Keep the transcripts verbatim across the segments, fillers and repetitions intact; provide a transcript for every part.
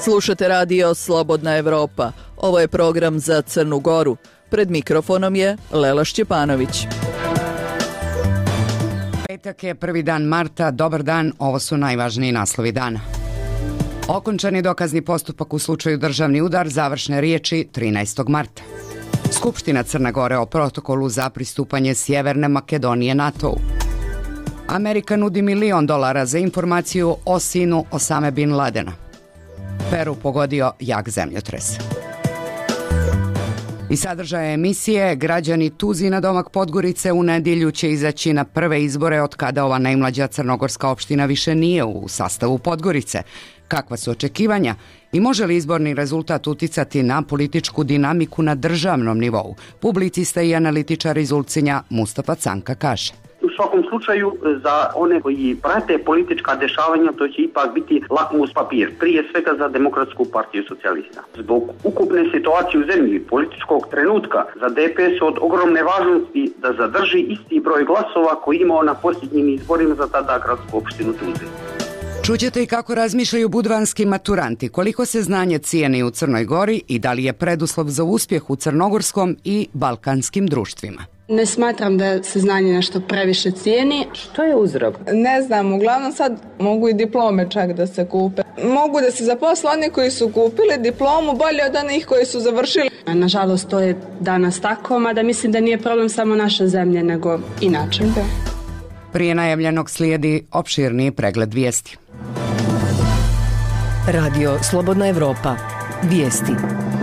Slušate radio Slobodna Evropa. Ovo je program za Crnu Goru. Pred mikrofonom je Lela Šćepanović. Petak je prvi dan marta. Dobar dan, ovo su najvažniji naslovi dana. Okončan je dokazni postupak u slučaju državni udar, završne riječi trinaestog marta. Skupština Crne Gore o protokolu za pristupanje Sjeverne Makedonije NATO-u. Amerika nudi milion dolara za informaciju o sinu Osame bin Ladena. Peru pogodio jak zemljotres. I sadržaje emisije, građani Tuzina domak Podgorice u nedjelju će izaći na prve izbore od kada ova najmlađa crnogorska opština više nije u sastavu Podgorice. Kakva su očekivanja i može li izborni rezultat uticati na političku dinamiku na državnom nivou? Publicista i analitičar iz Ulcinja Mustafa Canka kaže. U svakom slučaju za one koji prate politička dešavanja to će ipak biti lakmus papir, prije svega za Demokratsku partiju socijalista. Zbog ukupne situacije u zemlji, političkog trenutka, za D P S od ogromne važnosti da zadrži isti broj glasova koji imao na posljednjim izborima za tada gradsku opštinu Tuzin. Čućete i kako razmišljaju budvanski maturanti, koliko se znanje cijeni u Crnoj Gori i da li je preduslov za uspjeh u crnogorskom i balkanskim društvima. Ne smatram da se znanje nešto previše cijeni. Što je uzrok? Ne znam, uglavnom sad mogu i diplome čak da se kupe. Mogu da se zaposle oni koji su kupili diplomu bolje od onih koji su završili. Nažalost, to je danas tako, mada mislim da nije problem samo naše zemlje, nego inače. Da. Prije najavljenog slijedi opširniji pregled vijesti. Radio Slobodna Evropa. Vijesti.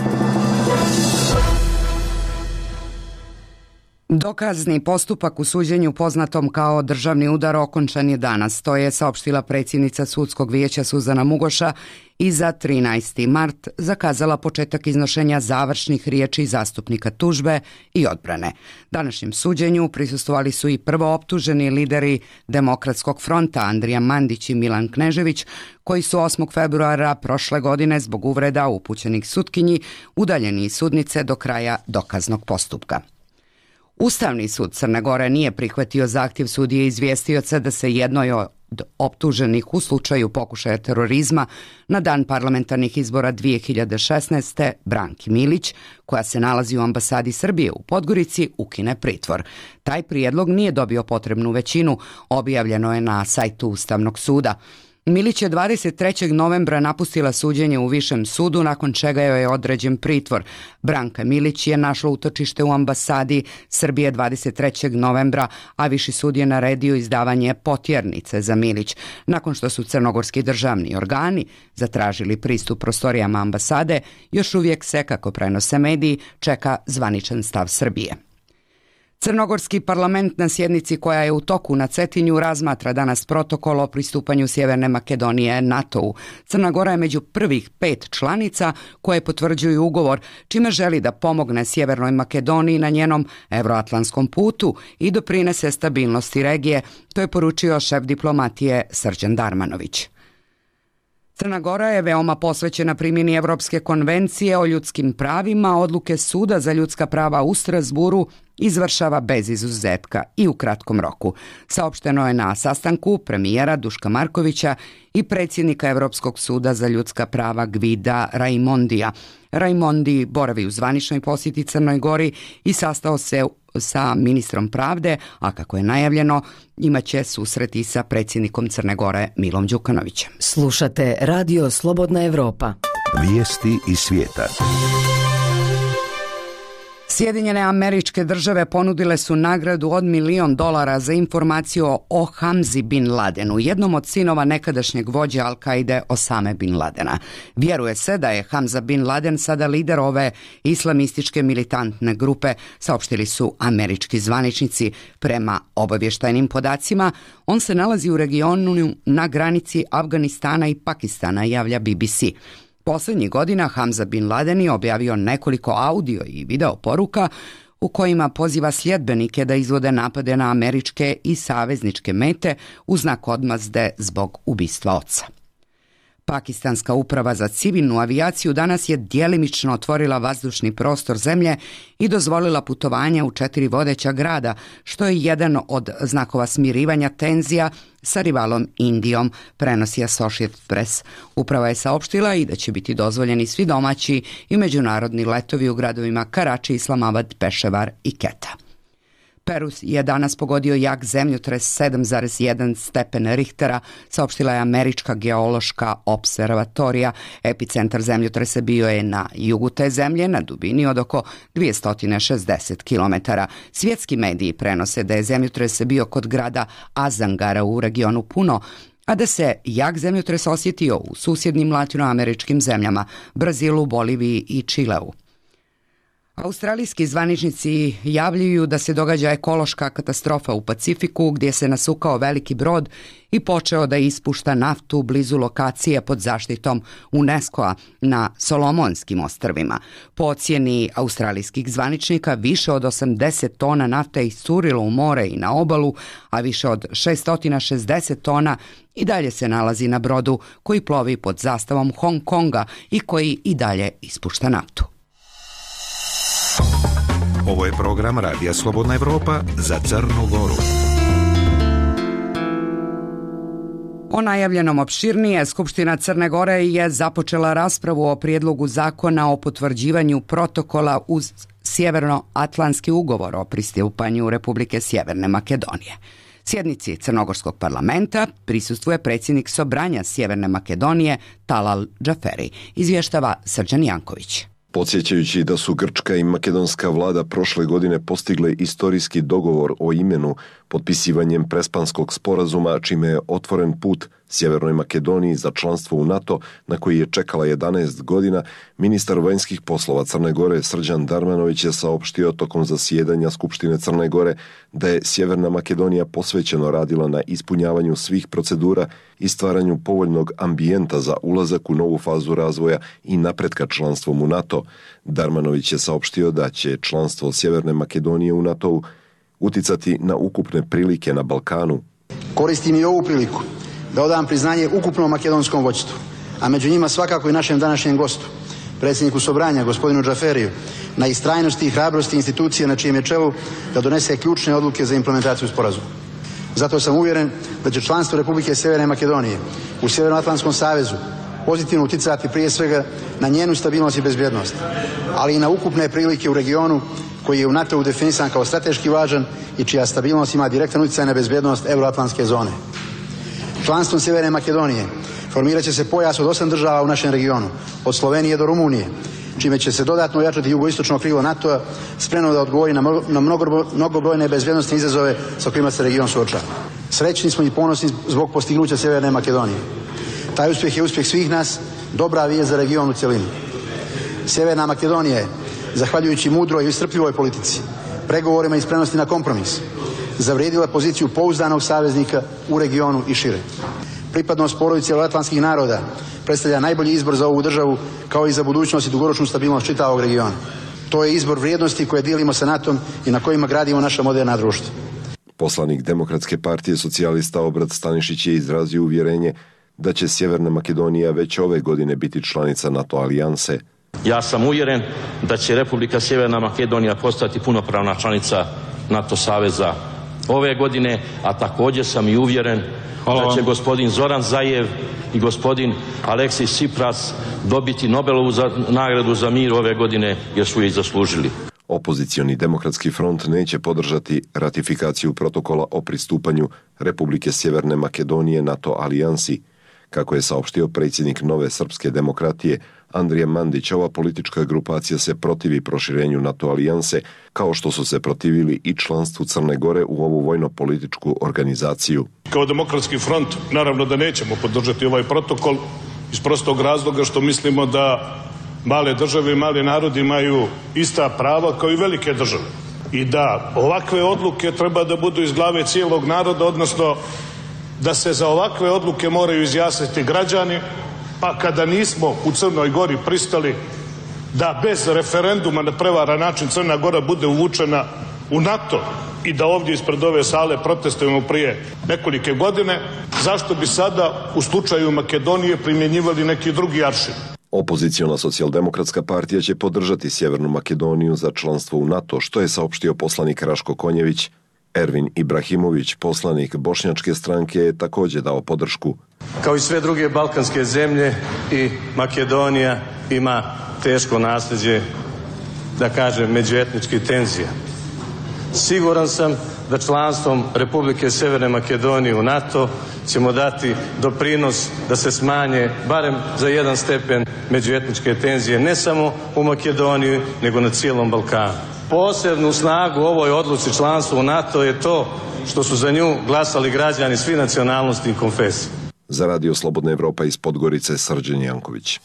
Dokazni postupak u suđenju poznatom kao državni udar okončan je danas. To je saopštila predsjednica Sudskog vijeća Suzana Mugoša i za trinaesti mart zakazala početak iznošenja završnih riječi zastupnika tužbe i odbrane. Današnjem suđenju prisustvovali su i prvooptuženi lideri Demokratskog fronta Andrija Mandić i Milan Knežević, koji su osmog februara prošle godine zbog uvreda upućenih sutkinji udaljeni iz sudnice do kraja dokaznog postupka. Ustavni sud Crne Gore nije prihvatio zahtjev sudije izvjestioca da se jednoj od optuženih u slučaju pokušaja terorizma na dan parlamentarnih izbora dvije hiljade šesnaeste. Branki Milić, koja se nalazi u ambasadi Srbije u Podgorici, ukine pritvor. Taj prijedlog nije dobio potrebnu većinu, objavljeno je na sajtu Ustavnog suda. Milić je dvadeset trećeg novembra napustila suđenje u Višem sudu, nakon čega joj je određen pritvor. Branka Milić je našla utočište u ambasadi Srbije dvadeset trećeg novembra, a Viši sud je naredio izdavanje potjernice za Milić. Nakon što su crnogorski državni organi zatražili pristup prostorijama ambasade, još uvijek se, kako prenose mediji, čeka zvaničan stav Srbije. Crnogorski parlament na sjednici koja je u toku na Cetinju razmatra danas protokol o pristupanju Sjeverne Makedonije NATO-u. Crna Gora je među prvih pet članica koje potvrđuju ugovor, čime želi da pomogne Sjevernoj Makedoniji na njenom evroatlantskom putu i doprinese stabilnosti regije, to je poručio šef diplomatije Srđan Darmanović. Crna Gora je veoma posvećena primjeni Evropske konvencije o ljudskim pravima. Odluke Suda za ljudska prava u Strasburu izvršava bez izuzetka i u kratkom roku. Saopšteno je na sastanku premijera Duška Markovića i predsjednika Evropskog suda za ljudska prava Gvida Raimondija. Raimondi boravi u zvaničnoj posjeti Crnoj Gori i sastao se sa ministrom pravde, a kako je najavljeno, imaće susreti sa predsjednikom Crne Gore Milom Đukanovićem. Slušate Radio Slobodna Evropa. Vijesti iz svijeta. Sjedinjene Američke Države ponudile su nagradu od milion dolara za informaciju o Hamzi bin Ladenu, jednom od sinova nekadašnjeg vođe Al-Kaide Osame bin Ladena. Vjeruje se da je Hamza bin Laden sada lider ove islamističke militantne grupe, saopštili su američki zvaničnici. Prema obavještajnim podacima, on se nalazi u regionu na granici Afganistana i Pakistana, javlja B B C. Posljednjih godina Hamza bin Laden je objavio nekoliko audio i video poruka u kojima poziva sljedbenike da izvode napade na američke i savezničke mete u znak odmazde zbog ubistva oca. Pakistanska uprava za civilnu avijaciju danas je djelimično otvorila vazdušni prostor zemlje i dozvolila putovanja u četiri vodeća grada, što je jedan od znakova smirivanja tenzija sa rivalom Indijom, prenosi Associated Press. Uprava je saopštila i da će biti dozvoljeni svi domaći i međunarodni letovi u gradovima Karači, Islamabad, Pešavar i Keta. Peru je danas pogodio jak zemljotres sedam zarez jedan stepen Richtera, saopštila je Američka geološka observatorija. Epicentar zemljotresa bio je na jugu te zemlje, na dubini od oko dvjesto šezdeset kilometara. Svjetski mediji prenose da je zemljotres bio kod grada Azangara u regionu Puno, a da se jak zemljotres osjetio u susjednim latinoameričkim zemljama, Brazilu, Boliviji i Čileu. Australijski zvaničnici javljaju da se događa ekološka katastrofa u Pacifiku gdje se nasukao veliki brod i počeo da ispušta naftu blizu lokacije pod zaštitom UNESCO-a na Solomonskim ostrvima. Po ocjeni australijskih zvaničnika više od osamdeset tona nafte iscurilo u more i na obalu, a više od šesto šezdeset tona i dalje se nalazi na brodu koji plovi pod zastavom Hong Konga i koji i dalje ispušta naftu. Ovo je program Radija Slobodna Evropa za Crnu Goru. O najavljenom opširnije, Skupština Crne Gore je započela raspravu o prijedlogu zakona o potvrđivanju protokola uz Sjevernoatlantski ugovor o pristupanju Republike Sjeverne Makedonije. Sjednici Crnogorskog parlamenta prisustvuje predsjednik Sobranja Sjeverne Makedonije Talal Džaferi, izvještava Srđan Janković. Podsjećajući da su grčka i makedonska vlada prošle godine postigle istorijski dogovor o imenu potpisivanjem Prespanskog sporazuma, čime je otvoren put Sjevernoj Makedoniji za članstvo u NATO, na koji je čekala jedanaest godina, ministar vanjskih poslova Crne Gore Srđan Darmanović je saopštio tokom zasjedanja Skupštine Crne Gore da je Sjeverna Makedonija posvećeno radila na ispunjavanju svih procedura i stvaranju povoljnog ambijenta za ulazak u novu fazu razvoja i napretka članstvom u NATO. Darmanović je saopštio da će članstvo Sjeverne Makedonije u NATO-u uticati na ukupne prilike na Balkanu. Koristim i ovu priliku da odam priznanje ukupnom makedonskom vođstvu, a među njima svakako i našem današnjem gostu, predsjedniku Sobranja, gospodinu Džaferiju, na istrajnosti i hrabrosti institucije na čijem je čelu da donese ključne odluke za implementaciju sporazuma. Zato sam uvjeren da će članstvo Republike Sjeverne Makedonije u Sjevernoatlantskom savezu pozitivno uticati prije svega na njenu stabilnost i bezbjednost, ali i na ukupne prilike u regionu koji je u NATO-u definisan kao strateški važan i čija stabilnost ima direktan utjecaj na bezbjednost euroatlantske zone. Članstvom Sjeverne Makedonije formirat će se pojas od osam država u našem regionu, od Slovenije do Rumunije, čime će se dodatno ojačati jugoistočno krilo NATO-a, spremno da odgovori na, na mnogobrojne bezbjednostne izazove sa kojima se region suočava. Srećni smo i ponosni zbog postignuća Sjeverne Makedonije. Taj uspjeh je uspjeh svih nas, dobra vijest za region u cjelini. Sjeverna Makedonija je, zahvaljujući mudroj i strpljivoj politici, pregovorima i spremnosti na kompromis, zavrijedila poziciju pouzdanog saveznika u regionu i šire. Pripadnost porodici euroatlantskih naroda predstavlja najbolji izbor za ovu državu, kao i za budućnost i dugoročnu stabilnost čitavog regiona. To je izbor vrijednosti koje dijelimo sa NATO-om i na kojima gradimo naša moderna društva. Poslanik Demokratske partije socijalista Obrad Stanišić je izrazio uvjerenje da će Sjeverna Makedonija već ove godine biti članica NATO alijanse. Ja sam uvjeren da će Republika Sjeverna Makedonija postati punopravna članica NATO saveza ove godine, a također sam i uvjeren da će gospodin Zoran Zajev i gospodin Aleksis Tsipras dobiti Nobelovu za, nagradu za mir ove godine jer su je i zaslužili. Opozicioni Demokratski front neće podržati ratifikaciju protokola o pristupanju Republike Sjeverne Makedonije NATO alijansi. Kako je saopštio predsjednik Nove srpske demokratije Andrija Mandić, ova politička grupacija se protivi proširenju NATO alijanse, kao što su se protivili i članstvu Crne Gore u ovu vojno-političku organizaciju. Kao Demokratski front naravno da nećemo podržati ovaj protokol iz prostog razloga što mislimo da male države i mali narodi imaju ista prava kao i velike države i da ovakve odluke treba da budu iz glave cijelog naroda, odnosno da se za ovakve odluke moraju izjasniti građani, pa kada nismo u Crnoj Gori pristali da bez referenduma na prevaran način Crna Gora bude uvučena u NATO i da ovdje ispred ove sale protestujemo prije nekolike godine, zašto bi sada u slučaju Makedonije primjenjivali neki drugi aršin? Opoziciona socijaldemokratska partija će podržati Sjevernu Makedoniju za članstvo u NATO, što je saopštio poslanik Raško Konjević. Ervin Ibrahimović, poslanik Bošnjačke stranke, je također dao podršku. Kao i sve druge balkanske zemlje, i Makedonija ima teško nasljeđe, da kažem, međuetničkih tenzija. Siguran sam da članstvom Republike Sjeverne Makedonije u NATO ćemo dati doprinos da se smanje barem za jedan stepen međuetničke tenzije, ne samo u Makedoniji, nego na cijelom Balkanu. Posebnu snagu ovoj odluci članstva u NATO je to što su za nju glasali građani svih nacionalnosti i konfesija. Za Radio Slobodna Evropa iz Podgorice, Srđan Janković.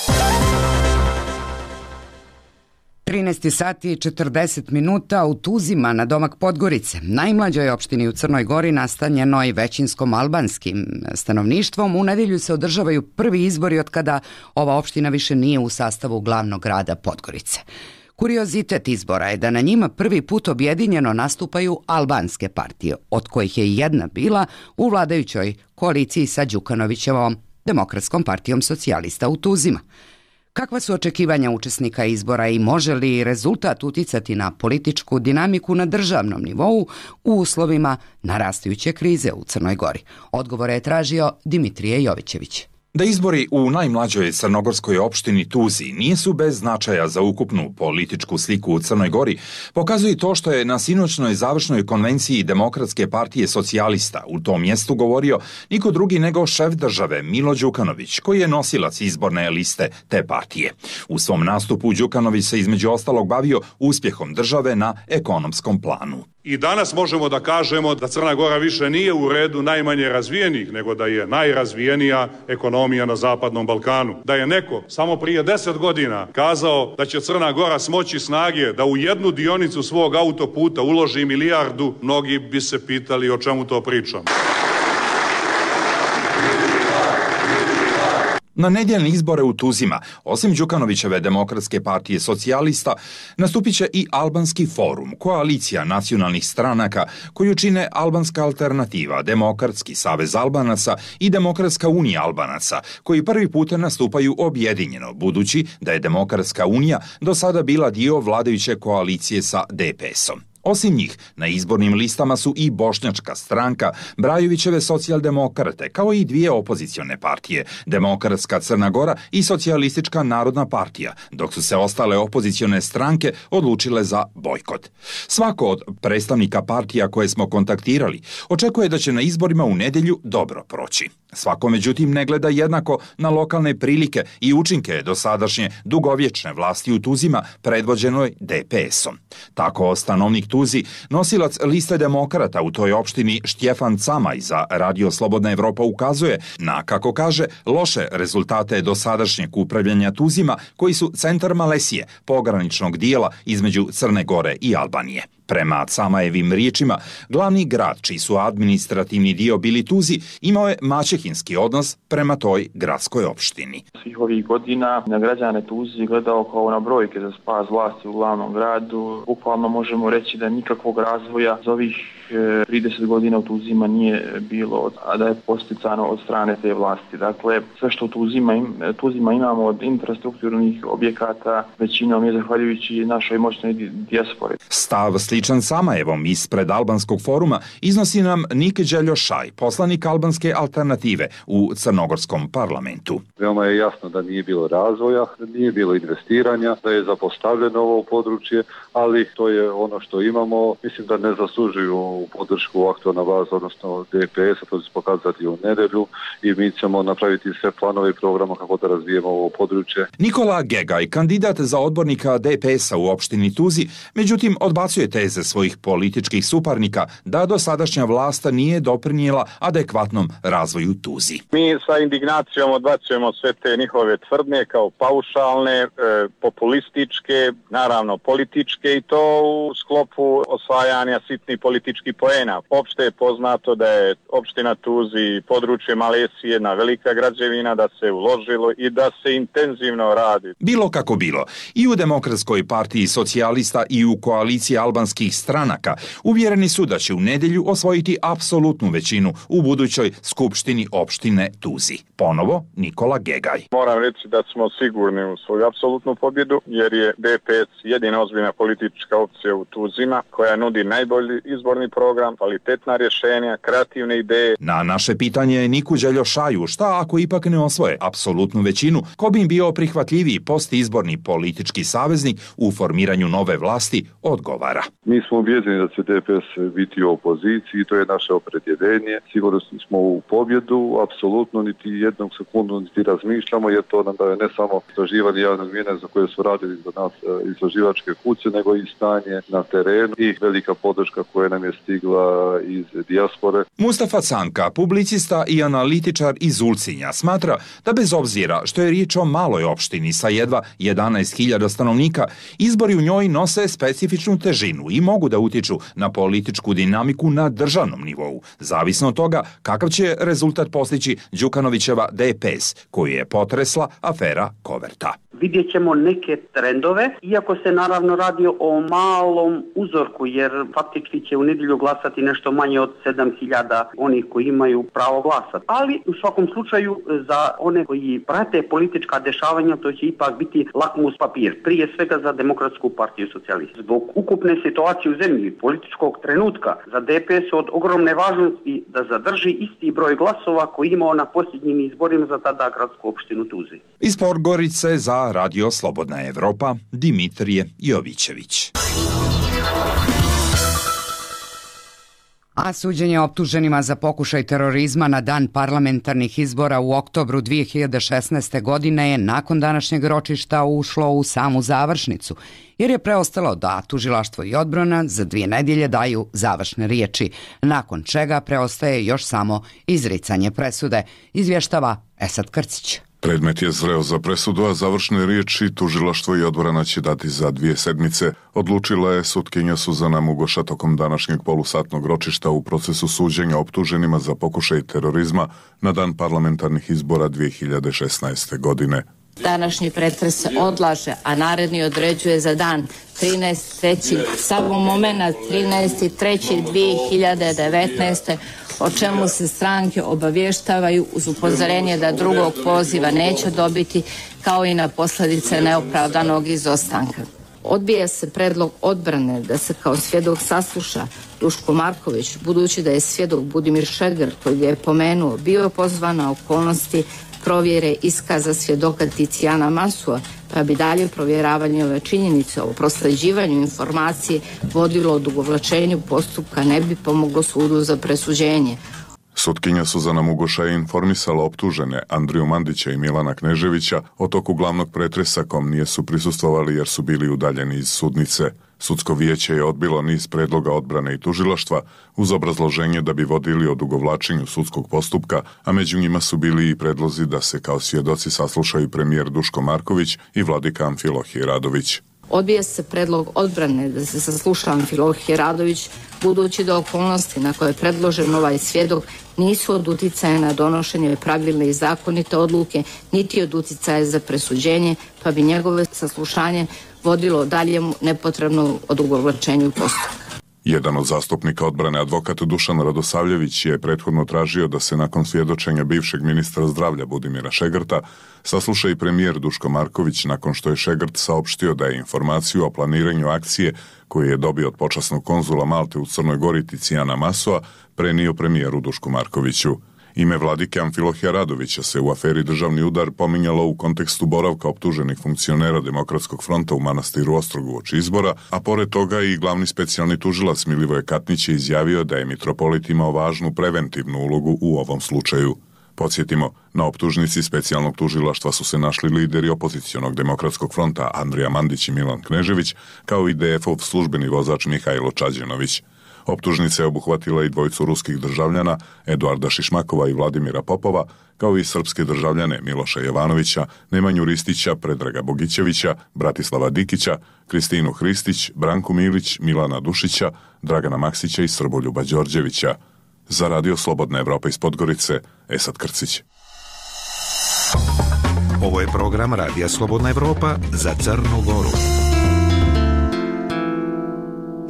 trinaest sati i četrdeset minuta u Tuzima na domak Podgorice, najmlađoj opštini u Crnoj Gori nastanjenoj većinskom albanskim stanovništvom. U nedjelju se održavaju prvi izbori od kada ova opština više nije u sastavu glavnog grada Podgorice. Kuriozitet izbora je da na njima prvi put objedinjeno nastupaju albanske partije, od kojih je jedna bila u vladajućoj koaliciji sa Đukanovićevom Demokratskom partijom socijalista u Tuzima. Kakva su očekivanja učesnika izbora i može li rezultat uticati na političku dinamiku na državnom nivou u uslovima narastajuće krize u Crnoj Gori? Odgovore je tražio Dimitrije Jovićević. Da izbori u najmlađoj crnogorskoj opštini Tuzi nisu bez značaja za ukupnu političku sliku u Crnoj Gori, pokazuje to što je na sinoćnoj završnoj konvenciji Demokratske partije socijalista u tom mjestu govorio niko drugi nego šef države Milo Đukanović, koji je nosilac izborne liste te partije. U svom nastupu Đukanović se između ostalog bavio uspjehom države na ekonomskom planu. I danas možemo da kažemo da Crna Gora više nije u redu najmanje razvijenih, nego da je najrazvijenija ekonomija na Zapadnom Balkanu. Da je neko samo prije deset godina kazao da će Crna Gora smoći snage da u jednu dionicu svog autoputa uloži milijardu, mnogi bi se pitali o čemu to pričam. Na nedjeljne izbore u Tuzima, osim Đukanovićeve Demokratske partije socijalista, nastupit će i Albanski forum, koalicija nacionalnih stranaka koju čine Albanska alternativa, Demokratski savez Albanaca i Demokratska unija Albanaca, koji prvi put nastupaju objedinjeno, budući da je Demokratska unija do sada bila dio vladajuće koalicije sa D P S-om. Osim njih, na izbornim listama su i Bošnjačka stranka, Brajovićeve socijaldemokrate, kao i dvije opozicione partije, Demokratska Crna Gora i Socijalistička narodna partija, dok su se ostale opozicione stranke odlučile za bojkot. Svako od predstavnika partija koje smo kontaktirali očekuje da će na izborima u nedjelju dobro proći. Svako međutim ne gleda jednako na lokalne prilike i učinke dosadašnje dugovječne vlasti u Tuzima predvođenoj D P S-om. Tako stanovnik Tuzi, nosilac liste demokrata u toj opštini Štjefan Camaj za Radio Slobodna Evropa ukazuje na, kako kaže, loše rezultate dosadašnjeg upravljanja Tuzima koji su centar Malesije, pograničnog dijela između Crne Gore i Albanije. Prema Camajevim riječima, glavni grad, čiji su administrativni dio bili Tuzi, imao je maćehinski odnos prema toj gradskoj opštini. Svih ovih godina na građane Tuzi gledao kao na brojke za spas vlasti u glavnom gradu. Bukvalno možemo reći da nikakvog razvoja za ovih trideset godina u Tuzima nije bilo, a da je posticano od strane te vlasti. Dakle, sve što u Tuzima, Tuzima imamo od infrastrukturnih objekata, većinom je zahvaljujući našoj moćnoj dijaspori. Stav sličan Samajevom ispred Albanskog foruma iznosi nam Nik Đeljošaj, poslanik Albanske alternative u Crnogorskom parlamentu. Veoma je jasno da nije bilo razvoja, da nije bilo investiranja, da je zapostavljeno ovo područje, ali to je ono što imamo. Mislim da ne zaslužuju podršku aktualna vlast, odnosno D P S, to će se pokazati u nedelju i mi ćemo napraviti sve planove i programa kako da razvijemo ovo područje. Nikola Gegaj, kandidat za odbornika D P S-a u opštini Tuzi, međutim odbacuje teze svojih političkih suparnika da dosadašnja vlast nije doprinijela adekvatnom razvoju Tuzi. Mi sa indignacijom odbacujemo sve te njihove tvrdnje kao paušalne, e, populističke, naravno političke i to u sklopu osvajanja sitnih političkih poena. Opšte je poznato da je opština Tuzi područje Malesije jedna velika građevina, da se uložilo i da se intenzivno radi. Bilo kako bilo, i u Demokratskoj partiji socijalista i u koaliciji Albanske albanskih stranaka uvjereni su da će u nedjelju osvojiti apsolutnu većinu u budućoj skupštini opštine Tuzi. Ponovo Nikola Gegaj. Moram reći da smo sigurni u svoju apsolutnu pobjedu, jer je D P S jedina ozbiljna politička opcija u Tuzima koja nudi najbolji izborni program, kvalitetna rješenja, kreativne ideje. Na naše pitanje Niku Đeljošaju šta ako ipak ne osvoje apsolutnu većinu, ko bi im bio prihvatljiviji postizborni politički saveznik u formiranju nove vlasti, odgovara. Mi smo uvjereni da će D P S biti u opoziciji, to je naše opredjeljenje. Sigurno smo u pobjedu, apsolutno niti jednog sekundu niti razmišljamo, jer to nam daje ne samo istraživanje javnog mjenja za koje su radili za nas istraživačke kuće, nego i stanje na terenu i velika podrška koja nam je stigla iz dijaspore. Mustafa Canka, publicista i analitičar iz Ulcinja, smatra da bez obzira što je riječ o maloj opštini sa jedva jedanaest hiljada stanovnika, izbori u njoj nose specifičnu težinu i mogu da utječu na političku dinamiku na državnom nivou, zavisno od toga kakav će rezultat postići Đukanovićeva D P S, koju je potresla afera Koverta. Vidjet ćemo neke trendove, iako se naravno radi o malom uzorku, jer faktički će u nedjelju glasati nešto manje od sedam hiljada onih koji imaju pravo glasati. Ali u svakom slučaju za one koji prate politička dešavanja to će ipak biti lakmus papir, prije svega za Demokratsku partiju socijalista. Zbog ukupne situacije u zemlji, političkog trenutka, za D P S od ogromne važnosti da zadrži isti broj glasova koji imao na posljednjim izborima za tada gradsku opštinu Tuzi. Iz Podgorice za Radio Slobodna Evropa, Dimitrije Jovićević. A suđenje optuženima za pokušaj terorizma na dan parlamentarnih izbora u oktobru dvije hiljade šesnaeste. godine je nakon današnjeg ročišta ušlo u samu završnicu, jer je preostalo da tužilaštvo i odbrana za dvije nedjelje daju završne riječi, nakon čega preostaje još samo izricanje presude, izvještava Esad Krcić. Predmet je zreo za presudu, a završne riječi tužilaštvo i odbrana će dati za dvije sedmice, odlučila je sutkinja Suzana Mugoša tokom današnjeg polusatnog ročišta u procesu suđenja optuženima za pokušaj terorizma na dan parlamentarnih izbora dvije hiljade šesnaeste. godine. Današnji pretres se odlaže, a naredni određuje za dan trinaesti treći samo moment trinaesti treći dvije hiljade devetnaeste. o čemu se stranke obavještavaju uz upozorenje da drugog poziva neće dobiti, kao i na posljedice neopravdanog izostanka. Odbija se predlog odbrane da se kao svjedok sasluša Duško Marković, budući da je svjedok Budimir Šegr, koji je pomenuo, bio pozvan na okolnosti provjere iskaza svjedoka Ticijana Masua, pa bi dalje provjeravanje ove činjenice o prosljeđivanju informacije vodilo odugovlačenju postupka, ne bi pomoglo sudu za presuđenje. Sutkinja Suzana Mugoša je informisala optužene Andriju Mandića i Milana Kneževića o toku glavnog pretresa kom nije su prisustvovali jer su bili udaljeni iz sudnice. Sudsko vijeće je odbilo niz predloga odbrane i tužilaštva uz obrazloženje da bi vodili odugovlačenju sudskog postupka, a među njima su bili i predlozi da se kao svjedoci saslušaju premijer Duško Marković i vladika Amfilohije Radović. Odbija se predlog odbrane da se sasluša Amfilohije Radović, budući da okolnosti na koje je predložen ovaj svjedok nisu od uticaja na donošenje pravilne i zakonite odluke, niti od uticaja za presuđenje, pa bi njegove saslušanje vodilo daljemu nepotrebnom odugovlačenju postupka. Jedan od zastupnika odbrane, advokat Dušan Radosavljević, je prethodno tražio da se nakon svjedočenja bivšeg ministra zdravlja Budimira Šegrta sasluša i premijer Duško Marković, nakon što je Šegrt saopštio da je informaciju o planiranju akcije koju je dobio od počasnog konzula Malte u Crnoj Gori Ticijana Masua prenio premijeru Dušku Markoviću. Ime vladike Amfilohija Radovića se u aferi Državni udar pominjalo u kontekstu boravka optuženih funkcionera Demokratskog fronta u manastiru Ostrogu uoči izbora, a pored toga i glavni specijalni tužilac Milivoje Katnić je izjavio da je mitropolit imao važnu preventivnu ulogu u ovom slučaju. Podsjetimo, na optužnici specijalnog tužilaštva su se našli lideri opozicionog Demokratskog fronta Andrija Mandić i Milan Knežević, kao i D F-ov službeni vozač Mihajlo Čađenović. Optužnica je obuhvatila i dvojicu ruskih državljana Eduarda Šišmakova i Vladimira Popova, kao i srpske državljane Miloša Jovanovića, Nemanju Ristića, Predraga Bogićevića, Bratislava Dikića, Kristinu Hristić, Branku Milić, Milana Dušića, Dragana Maksića i Srboljuba Đorđevića. Za Radio Slobodna Evropa iz Podgorice, Esad Krcić. Ovo je program Radija Slobodna Evropa za Crnu Goru.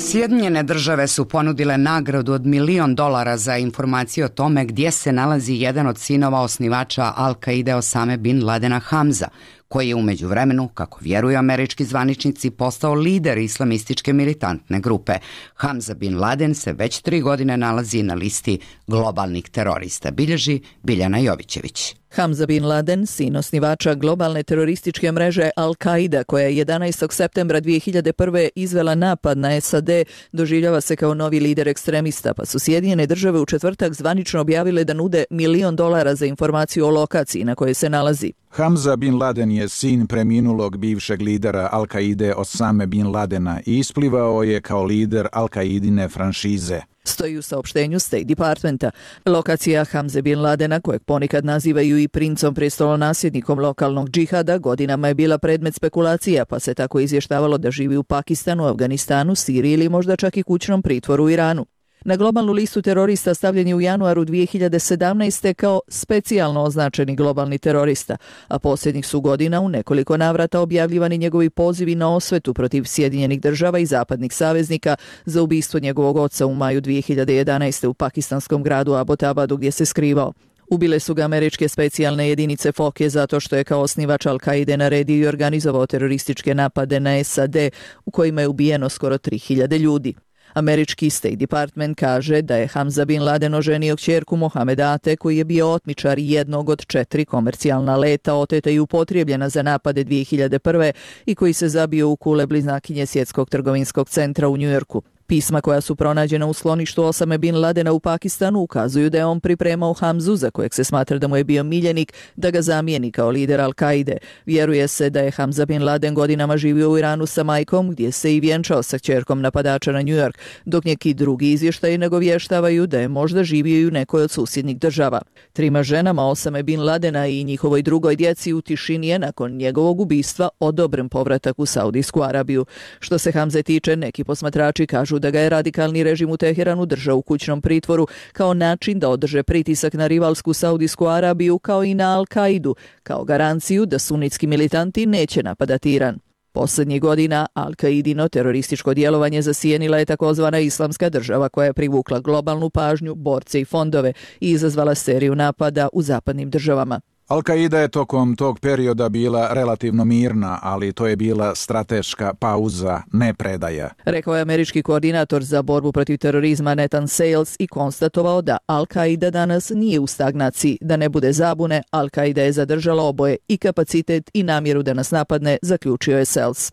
Sjedinjene države su ponudile nagradu od milion dolara za informaciju o tome gdje se nalazi jedan od sinova osnivača Al-Kaide Osame bin Ladena Hamza, koji je u međuvremenu, kako vjeruju američki zvaničnici, postao lider islamističke militantne grupe. Hamza bin Laden se već tri godine nalazi na listi globalnih terorista, bilježi Biljana Jovićević. Hamza bin Laden, sin osnivača globalne terorističke mreže Al-Kaida, koja je jedanaestog septembra dvije hiljade prve izvela napad na S A D, doživljava se kao novi lider ekstremista, pa su Sjedinjene države u četvrtak zvanično objavile da nude milion dolara za informaciju o lokaciji na kojoj se nalazi. Hamza bin Laden je sin preminulog bivšeg lidera Al-Kaide Osame bin Ladena i isplivao je kao lider Al-Kaidine franšize. Stoji u saopštenju State Departmenta. Lokacija Hamze bin Ladena, kojeg ponekad nazivaju i princom prestolonasljednikom lokalnog džihada, godinama je bila predmet spekulacija, pa se tako izvještavalo da živi u Pakistanu, Afganistanu, Siriji ili možda čak i kućnom pritvoru u Iranu. Na globalnu listu terorista stavljen je u januaru dvije hiljade sedamnaeste. kao specijalno označeni globalni terorista, a posljednjih su godina u nekoliko navrata objavljivani njegovi pozivi na osvetu protiv Sjedinjenih država i zapadnih saveznika za ubistvo njegovog oca u maju dvije hiljade jedanaeste. u pakistanskom gradu Abbottabadu gdje se skrivao. Ubile su ga američke specijalne jedinice F O K-e zato što je kao osnivač Al-Kaide naredio i organizovao terorističke napade na S A D u kojima je ubijeno skoro tri hiljade ljudi. Američki State Department kaže da je Hamza bin Laden oženio kćerku Mohamed Ate, koji je bio otmičar jednog od četiri komercijalna leta oteta i upotrijebljena za napade dvije hiljade prve. i koji se zabio u kule bliznakinje Svjetskog trgovinskog centra u Njujorku. Pisma koja su pronađena u skloništu Osame bin Ladena u Pakistanu ukazuju da je on pripremao Hamzu, za kojeg se smatra da mu je bio miljenik, da ga zamijeni kao lider Al-Kaide. Vjeruje se da je Hamza bin Laden godinama živio u Iranu sa majkom, gdje se i vjenčao sa kćerkom napadača na New York, dok neki drugi izvještaji nagovještavaju da je možda živio i u nekoj od susjednih država. Trima ženama Osame bin Ladena i njihovoj drugoj djeci u tišini je nakon njegovog ubistva odobren povratak u Saudijsku Arabiju. Što se Hamze tiče, neki posmatrači kažu da ga je radikalni režim u Teheranu držao u kućnom pritvoru kao način da održe pritisak na rivalsku Saudijsku Arabiju kao i na Al-Kaidu, kao garanciju da sunitski militanti neće napadati Iran. Posljednjih godina Al-Kaidino terorističko djelovanje zasijenila je takozvana Islamska država, koja je privukla globalnu pažnju, borce i fondove i izazvala seriju napada u zapadnim državama. Al-Kaida je tokom tog perioda bila relativno mirna, ali to je bila strateška pauza, ne predaja. Rekao je američki koordinator za borbu protiv terorizma Nathan Sales i konstatovao da Al-Kaida danas nije u stagnaciji. Da ne bude zabune, Al-Kaida je zadržala oboje i kapacitet i namjeru da nas napadne, zaključio je Sales.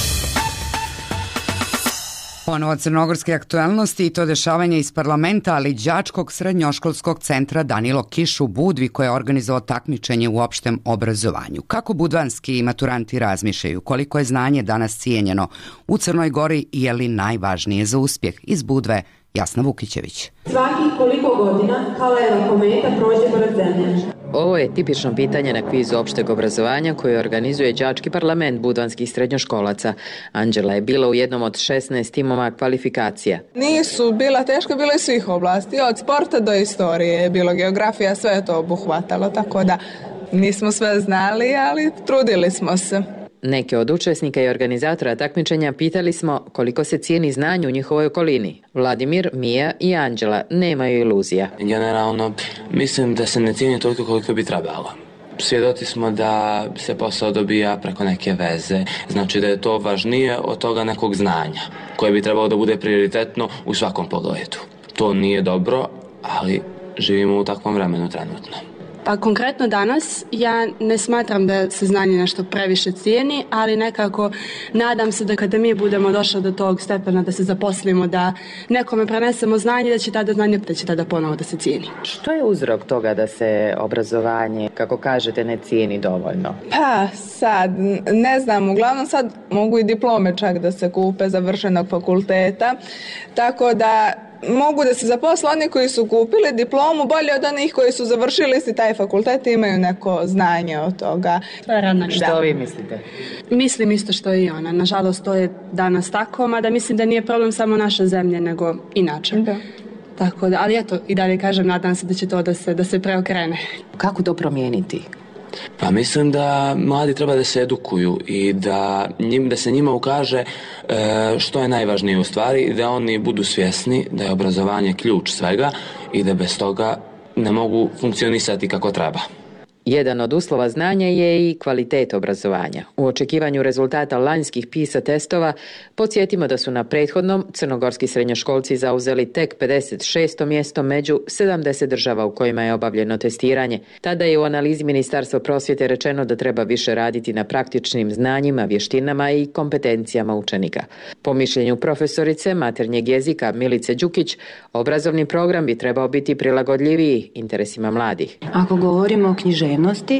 Ponovo crnogorske aktualnosti i to dešavanje iz parlamenta, ali đačkog srednjoškolskog centra Danilo Kiš u Budvi, koje je organizovao takmičenje u opštem obrazovanju. Kako budvanski maturanti razmišljaju, koliko je znanje danas cijenjeno u Crnoj Gori i je li najvažnije za uspjeh? Iz Budve, Jasna Vukićević. Svakih koliko godina kalera kometa prođe pored zemlje? Ovo je tipično pitanje na kvizu opšteg obrazovanja koje organizuje đački parlament budvanskih srednjoškolaca. Anđela je bila u jednom od šesnaest timova kvalifikacija. Nisu bila teško, bilo je svih oblasti, od sporta do istorije, bilo geografija, sve je to obuhvatalo, tako da nismo sve znali, ali trudili smo se. Neke od učesnika i organizatora takmičenja pitali smo koliko se cijeni znanje u njihovoj okolini. Vladimir, Mija i Anđela nemaju iluzija. Generalno, mislim da se ne cijeni toliko koliko bi trebalo. Svjedoci smo da se posao dobija preko neke veze, znači da je to važnije od toga nekog znanja, koje bi trebalo da bude prioritetno u svakom pogledu. To nije dobro, ali živimo u takvom vremenu trenutno. Pa konkretno danas ja ne smatram da se znanje nešto previše cijeni, ali nekako nadam se da kada mi budemo došli do tog stepena da se zaposlimo, da nekome prenesemo znanje, da će tada znanje, da će tada ponovo da se cijeni. Što je uzrok toga da se obrazovanje, kako kažete, ne cijeni dovoljno? Pa sad, ne znam, uglavnom sad mogu i diplome čak da se kupe završenog fakulteta, tako da mogu da se zaposle oni koji su kupili diplomu bolje od onih koji su završili si taj fakultet i imaju neko znanje od toga. To je radna Što da. vi mislite? Mislim isto što i ona. Nažalost, to je danas tako, mada mislim da nije problem samo naše zemlje, nego inače. Da. Tako da, ali eto, i dalje kažem, nadam se da će to da se, da se preokrene. Kako to promijeniti? Pa mislim da mladi treba da se edukuju i da, njim, da se njima ukaže e, što je najvažnije u stvari i da oni budu svjesni da je obrazovanje ključ svega i da bez toga ne mogu funkcionisati kako treba. Jedan od uslova znanja je i kvalitet obrazovanja. U očekivanju rezultata lanjskih PISA testova podsjetimo da su na prethodnom crnogorski srednjoškolci zauzeli tek pedeset šesto mjesto među sedamdeset država u kojima je obavljeno testiranje. Tada je u analizi Ministarstva prosvjete rečeno da treba više raditi na praktičnim znanjima, vještinama i kompetencijama učenika. Po mišljenju profesorice maternjeg jezika Milice Đukić, obrazovni program bi trebao biti prilagodljiviji interesima mladih. Ako govorimo o književnosti,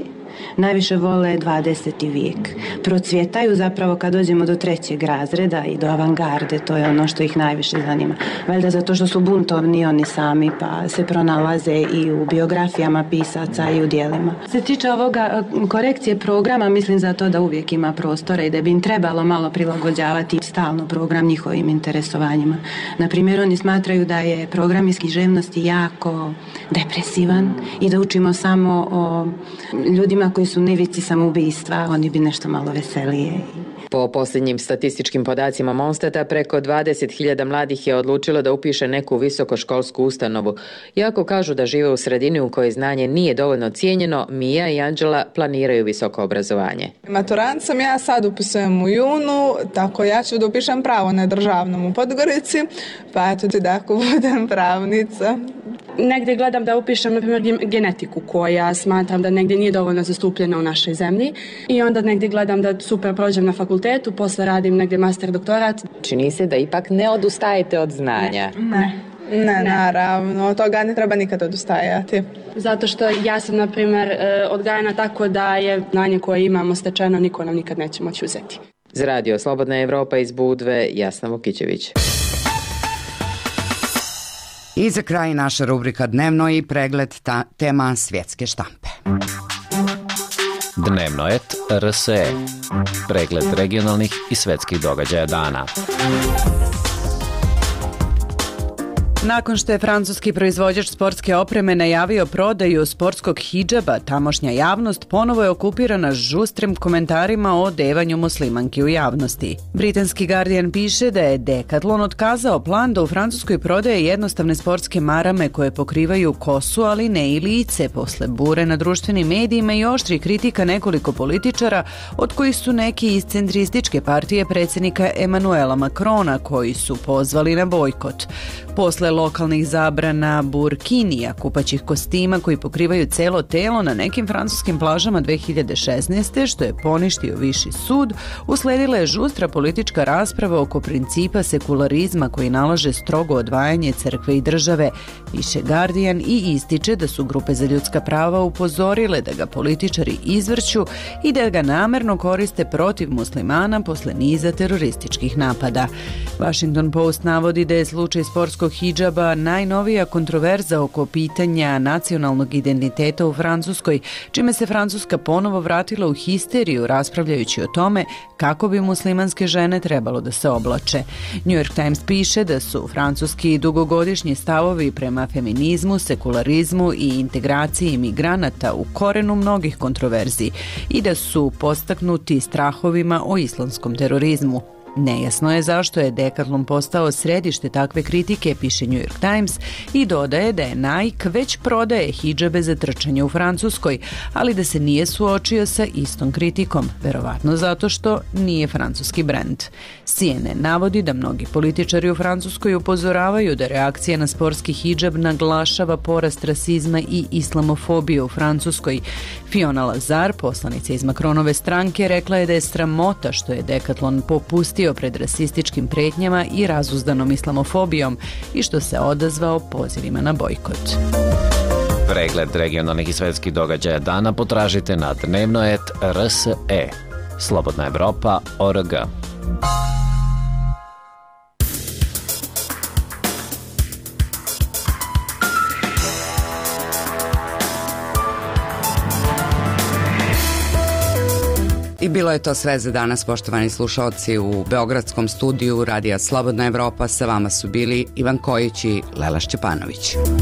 najviše vole dvadeseti vijek. Procvjetaju zapravo kad dođemo do trećeg razreda i do avangarde, to je ono što ih najviše zanima. Valjda zato što su buntovni oni sami, pa se pronalaze i u biografijama pisaca i u dijelima. Se tiče ovoga korekcije programa, mislim za to da uvijek ima prostora i da bi im trebalo malo prilagođavati stalno program njihovim interesovanjima. Na primjer, oni smatraju da je program iz književnosti jako depresivan i da učimo samo o ljudima koji su u nevici samoubistva, oni bi nešto malo veselije. Po posljednjim statističkim podacima Monstata, preko dvadeset hiljada mladih je odlučilo da upiše neku visokoškolsku ustanovu. Iako kažu da žive u sredini u kojoj znanje nije dovoljno cijenjeno, Mija i Anđela planiraju visoko obrazovanje. Maturant sam, ja sad upisujem u junu, tako ja ću da upišem pravo na državnom u Podgorici, pa eto ti da ako budem pravnica. Negdje gledam da upišem, na primjer, genetiku koja smatram da negdje nije dovoljno zastupljena u našoj zemlji i onda negdje gledam da super prođem na fakultetu, posle radim negdje master doktorat. Čini se da ipak ne odustajete od znanja. Ne, ne, ne naravno, od toga ne treba nikad odustajati. Zato što ja sam, na primjer, odgajana tako da je znanje koje imamo stečeno, niko nam nikad neće moći uzeti. Za radio Slobodna Evropa iz Budve, Jasna Vukićević. I za kraj naša rubrika Dnevno i pregled ta tema svjetske štampe. Dnevnoet R S E. Pregled regionalnih i svetskih događaja dana. Nakon što je francuski proizvođač sportske opreme najavio prodaju sportskog hidžaba, tamošnja javnost ponovo je okupirana žustrim komentarima o odevanju muslimanki u javnosti. Britanski Guardian piše da je Decathlon otkazao plan da u Francuskoj prodaje jednostavne sportske marame koje pokrivaju kosu, ali ne i lice, posle bure na društvenim medijima i oštri kritika nekoliko političara, od kojih su neki iz centrističke partije predsjednika Emanuela Macrona, koji su pozvali na bojkot. Posle lokalnih zabrana burkinija, kupaćih kostima koji pokrivaju celo telo na nekim francuskim plažama dve hiljade šesnaeste. što je poništio viši sud, usledila je žustra politička rasprava oko principa sekularizma koji nalaže strogo odvajanje crkve i države, piše Guardian i ističe da su grupe za ljudska prava upozorile da ga političari izvrću i da ga namerno koriste protiv muslimana posle niza terorističkih napada. Washington Post navodi da je slučaj sportskog hidžaba najnovija kontroverza oko pitanja nacionalnog identiteta u Francuskoj, čime se Francuska ponovo vratila u histeriju raspravljajući o tome kako bi muslimanske žene trebalo da se oblače. New York Times piše da su francuski dugogodišnji stavovi prema feminizmu, sekularizmu i integraciji imigranata u korenu mnogih kontroverzi i da su podstaknuti strahovima o islamskom terorizmu. Nejasno je zašto je Decathlon postao središte takve kritike, piše New York Times, i dodaje da je Nike već prodaje hidžabe za trčanje u Francuskoj, ali da se nije suočio sa istom kritikom, verovatno zato što nije francuski brend. C N N navodi da mnogi političari u Francuskoj upozoravaju da reakcija na sportski hidžab naglašava porast rasizma i islamofobije u Francuskoj. Fiona Lazar, poslanica iz Macronove stranke, rekla je da je sramota što je Decathlon popustio pred rasističkim pretnjama i razuzdanom islamofobijom i što se odazvao pozivima na bojkot. Pregled regionalnih i svetskih događaja dana potražite na dnevnoet R S E. Slobodna Evropa tačka org. I bilo je to sve za danas, poštovani slušalci. U beogradskom studiju Radija Slobodna Evropa sa vama su bili Ivan Kojić i Lela Šćepanović.